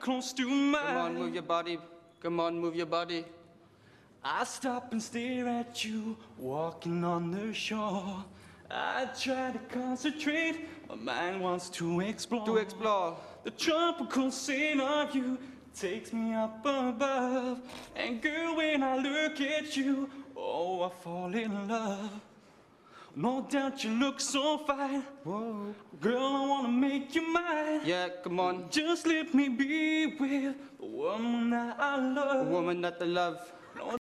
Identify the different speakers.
Speaker 1: close to mine.
Speaker 2: Come on, move your body. Come on, move your body.
Speaker 1: I stop and stare at you, walking on the shore. I try to concentrate, my mind wants to explore.
Speaker 2: To explore.
Speaker 1: The tropical scene of you takes me up above. And girl, when I look at you, oh, I fall in love. No doubt you look so fine.
Speaker 2: Whoa.
Speaker 1: Girl, I wanna make you mine.
Speaker 2: Yeah, come on.
Speaker 1: Just let me be with the woman that I love.
Speaker 2: A woman that I love.